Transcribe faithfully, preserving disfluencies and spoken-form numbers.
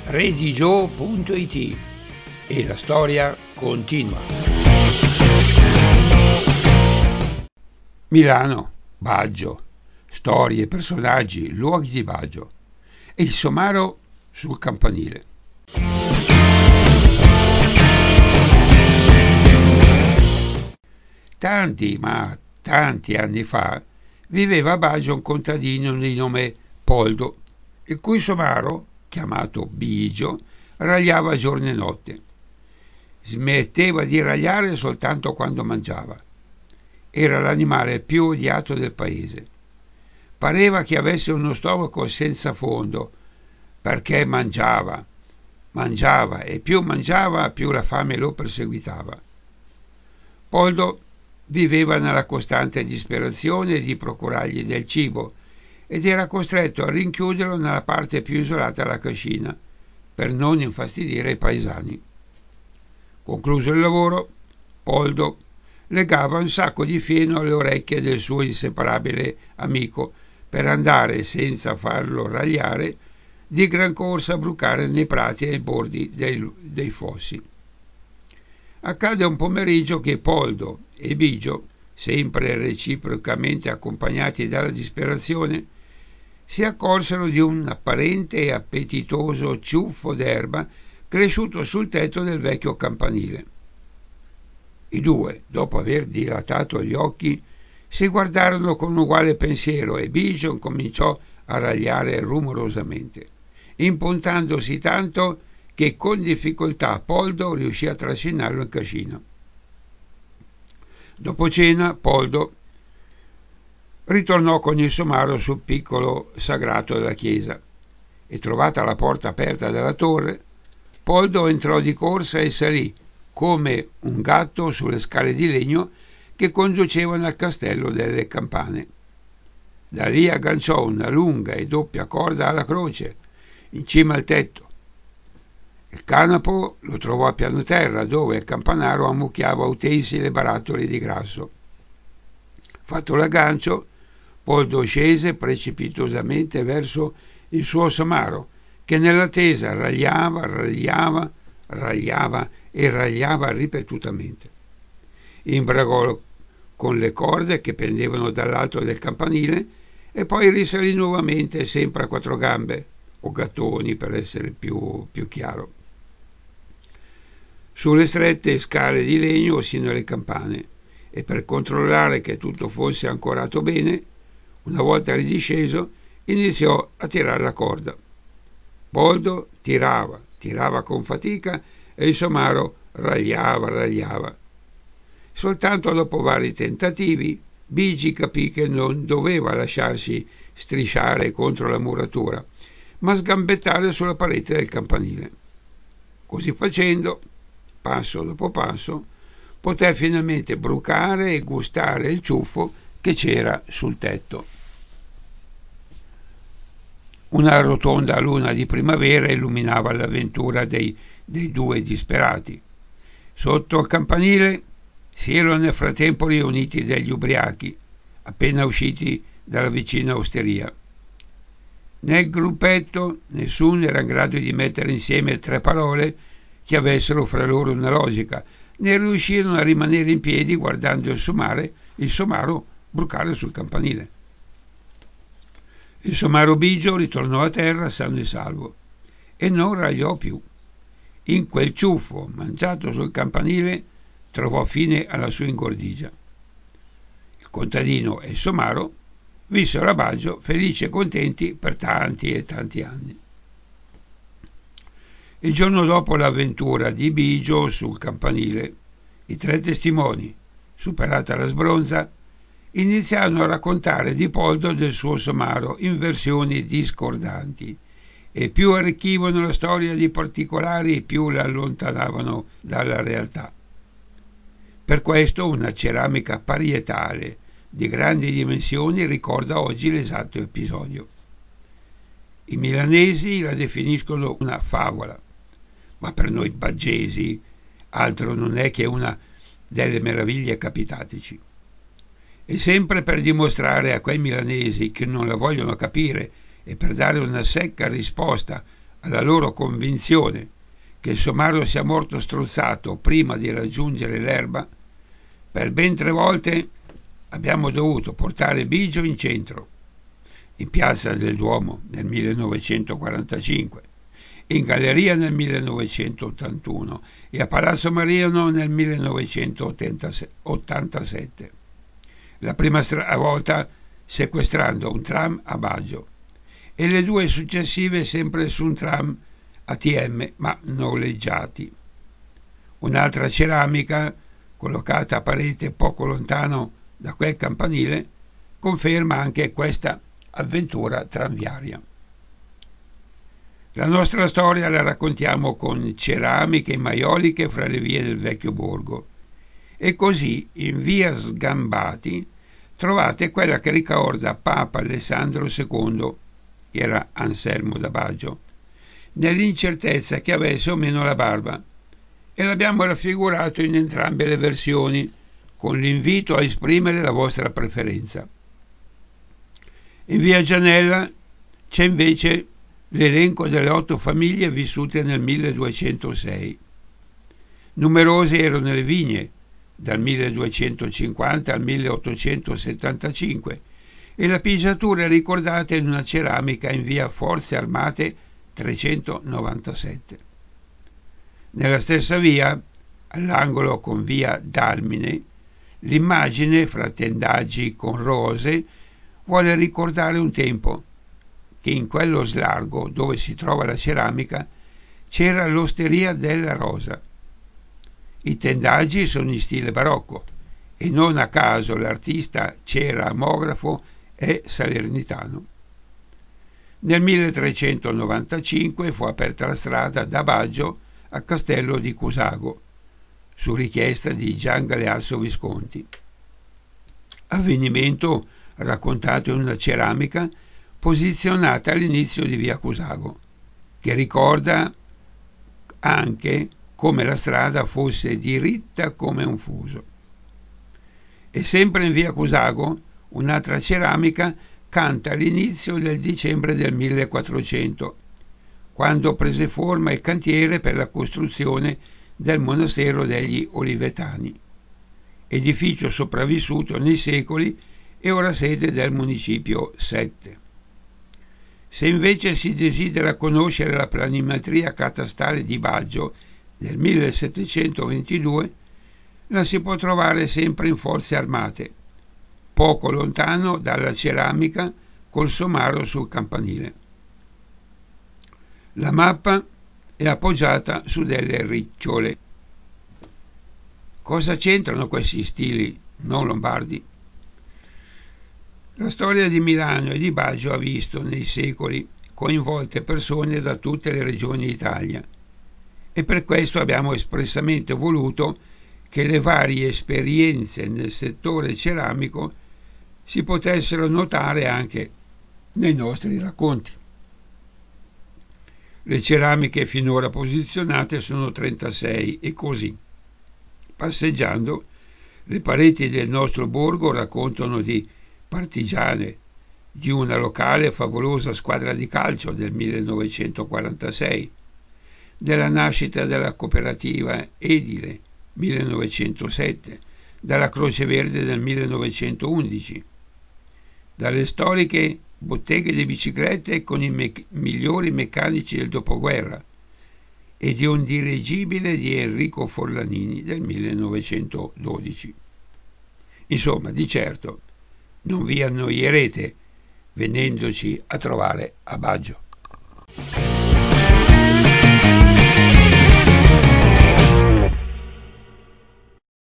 redigio punto it e la storia continua. Milano, Baggio, storie, personaggi, luoghi di Baggio e il somaro sul campanile. Tanti, ma tanti anni fa, viveva a Baggio un contadino di nome Poldo, il cui somaro, chiamato Bigio, ragliava giorno e notte. Smetteva di ragliare soltanto quando mangiava. Era l'animale più odiato del paese. Pareva che avesse uno stomaco senza fondo, perché mangiava, mangiava e più mangiava più la fame lo perseguitava. Poldo viveva nella costante disperazione di procurargli del cibo ed era costretto a rinchiuderlo nella parte più isolata della cascina per non infastidire i paesani. Concluso il lavoro, Poldo legava un sacco di fieno alle orecchie del suo inseparabile amico per andare, senza farlo ragliare, di gran corsa a brucare nei prati e ai bordi dei, dei fossi. Accade un pomeriggio che Poldo e Bigio, sempre reciprocamente accompagnati dalla disperazione, si accorsero di un apparente e appetitoso ciuffo d'erba cresciuto sul tetto del vecchio campanile. I due, dopo aver dilatato gli occhi, si guardarono con uguale pensiero e Bigio cominciò a ragliare rumorosamente, impuntandosi tanto che con difficoltà Poldo riuscì a trascinarlo in cascina. Dopo cena Poldo ritornò con il somaro sul piccolo sagrato della chiesa e, trovata la porta aperta della torre, Poldo entrò di corsa e salì come un gatto sulle scale di legno che conducevano al castello delle campane. Da lì agganciò una lunga e doppia corda alla croce in cima al tetto. Il canapo lo trovò a piano terra, dove il campanaro ammucchiava utensili e barattoli di grasso. Fatto l'aggancio, Poldo scese precipitosamente verso il suo somaro, che nell'attesa ragliava, ragliava, ragliava e ragliava ripetutamente. Imbragò con le corde che pendevano dall'alto del campanile e poi risalì nuovamente, sempre a quattro gambe, o gattoni per essere più, più chiaro, sulle strette scale di legno sino alle campane, e per controllare che tutto fosse ancorato bene, una volta ridisceso, iniziò a tirare la corda. Poldo tirava, tirava con fatica e il somaro ragliava, ragliava. Soltanto dopo vari tentativi, Bigi capì che non doveva lasciarsi strisciare contro la muratura, ma sgambettare sulla parete del campanile. Così facendo, passo dopo passo, poté finalmente brucare e gustare il ciuffo che c'era sul tetto. Una rotonda luna di primavera illuminava l'avventura dei, dei due disperati. Sotto al campanile si erano nel frattempo riuniti degli ubriachi, appena usciti dalla vicina osteria. Nel gruppetto nessuno era in grado di mettere insieme tre parole che avessero fra loro una logica, né riuscirono a rimanere in piedi guardando il somare, il somaro brucare sul campanile. Il somaro Bigio ritornò a terra sano e salvo e non ragliò più. In quel ciuffo mangiato sul campanile trovò fine alla sua ingordigia. Il contadino e il somaro vissero a Baggio felici e contenti per tanti e tanti anni. Il giorno dopo l'avventura di Bigio sul campanile, i tre testimoni, superata la sbronza, iniziarono a raccontare di Poldo e del suo somaro in versioni discordanti, e più arricchivano la storia di particolari più la allontanavano dalla realtà. Per questo una ceramica parietale di grandi dimensioni ricorda oggi l'esatto episodio. I milanesi la definiscono una favola, ma per noi baggesi altro non è che una delle meraviglie capitateci. E sempre per dimostrare a quei milanesi che non la vogliono capire e per dare una secca risposta alla loro convinzione che il somaro sia morto strozzato prima di raggiungere l'erba, per ben tre volte abbiamo dovuto portare Biggio in centro, in piazza del Duomo nel millenovecentoquarantacinque, in galleria nel millenovecentottantuno e a Palazzo Mariano nel millenovecentottantasette. La prima volta sequestrando un tram a Baggio e le due successive sempre su un tram A T M ma noleggiati. Un'altra ceramica collocata a parete poco lontano da quel campanile conferma anche questa avventura tranviaria. La nostra storia la raccontiamo con ceramiche maioliche fra le vie del vecchio borgo e così in via Sgambati trovate quella che ricorda Papa Alessandro secondo, che era Anselmo da Baggio, nell'incertezza che avesse o meno la barba, e l'abbiamo raffigurato in entrambe le versioni con l'invito a esprimere la vostra preferenza. In via Gianella c'è invece l'elenco delle otto famiglie vissute nel milleduecentosei. Numerose erano le vigne, dal milleduecentocinquanta al milleottocentosettantacinque, e la pigiatura è ricordata in una ceramica in via Forze Armate trecentonovantasette. Nella stessa via, all'angolo con via Dalmine, l'immagine fra tendaggi con rose vuole ricordare un tempo che in quello slargo dove si trova la ceramica c'era l'osteria della Rosa. I tendaggi sono in stile barocco e non a caso l'artista ceramografo è salernitano. Nel milletrecentonovantacinque fu aperta la strada da Baggio a Castello di Cusago, su richiesta di Gian Galeazzo Visconti. Avvenimento raccontato in una ceramica posizionata all'inizio di via Cusago, che ricorda anche come la strada fosse diritta come un fuso. E sempre in via Cusago un'altra ceramica canta all'inizio del dicembre del millequattrocento, quando prese forma il cantiere per la costruzione del monastero degli Olivetani, edificio sopravvissuto nei secoli e ora sede del municipio sette. Se invece si desidera conoscere la planimetria catastale di Baggio del millesettecentoventidue, la si può trovare sempre in Forze Armate, poco lontano dalla ceramica col somaro sul campanile. La mappa è appoggiata su delle ricciole. Cosa c'entrano questi stili non lombardi? La storia di Milano e di Baggio ha visto nei secoli coinvolte persone da tutte le regioni d'Italia e per questo abbiamo espressamente voluto che le varie esperienze nel settore ceramico si potessero notare anche nei nostri racconti. Le ceramiche finora posizionate sono trentasei e così, passeggiando, le pareti del nostro borgo raccontano di partigiane, di una locale e favolosa squadra di calcio del millenovecentoquarantasei, della nascita della cooperativa edile millenovecentosette, dalla Croce Verde del millenovecentoundici, dalle storiche botteghe di biciclette con i me- migliori meccanici del dopoguerra e di un dirigibile di Enrico Forlanini del millenovecentododici. Insomma, di certo, non vi annoierete venendoci a trovare a Baggio.